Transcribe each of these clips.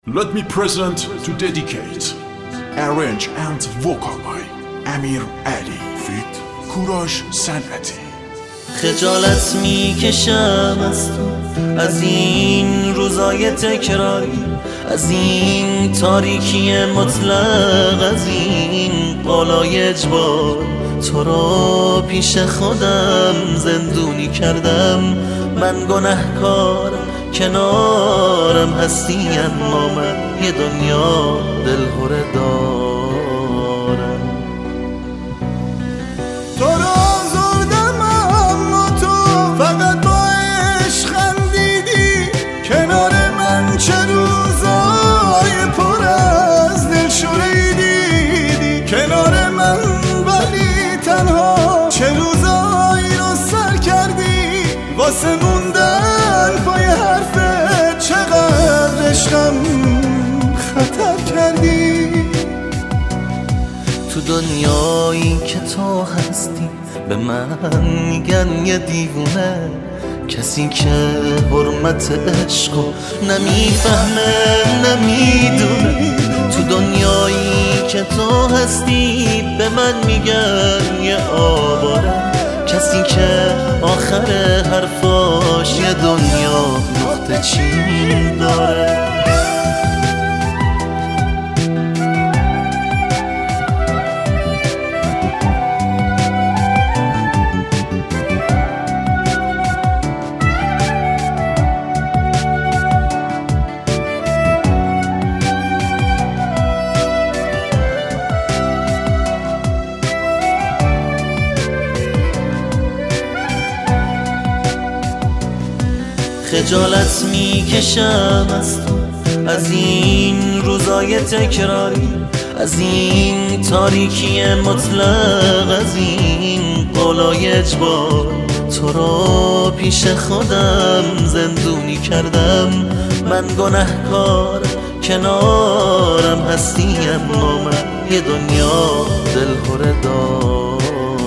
Let me present to dedicate, arrange and vocal by امیر علی feat کوروش صنعتی. خجالت میکشم از تو، از این روزای تکراری، از این تاریکی مطلق، از این بالای اجبار. تو رو پیش خودم زندونی کردم، من گنهکار کنارم هستی، اما من یه دنیا دلهره دارم. تو رو آزردم اما تو فقط با عشق خندیدی، کنار من چه روزای پر از دلشوره‌ای دیدی، کنار من ولی تنها چه روزایی رو سر کردی، واسه موندن پای حرفت چقدر عشقم خطر کردی. تو دنیایی که تو هستی به من میگن یه دیوونه، کسی که حرمت عشقو نمیفهمه نمیدونه. تو دنیایی که تو هستی به من میگن یه آواره، کسی که آخر حرفاش یه دنیا نقطه چین داره. خجالت میکشم از تو، از این روزای تکراری، از این تاریکی مطلق، از این بالای اجبار. تو رو پیش خودم زندونی کردم، من گنهکار کنارم هستی، اما من یه دنیا دلهره دارم.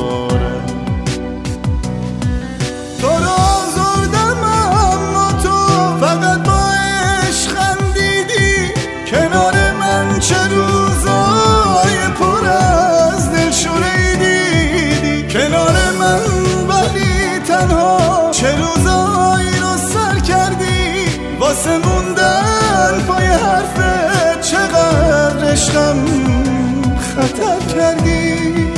تو رو آزردم اما تو فقط با عشق خندیدی، کنار من چه روزای پر از دلشوره‌ای دیدی، کنار من ولی تنها چه روزایی رو سر کردی، واسه موندن پای حرفت چقدر عشقم خطر کردی.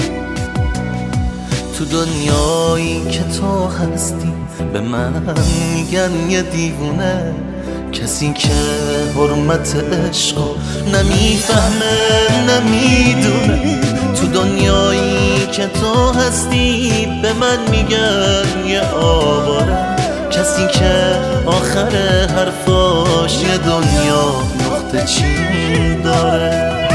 تو دنیایی که تو هستی به من میگن یه دیوونه، کسی که حرمت عشقو نمیفهمه نمیدونه. تو دنیایی که تو هستی به من میگن یه آواره، کسی که آخر حرفاش یه دنیا نقطه چین داره.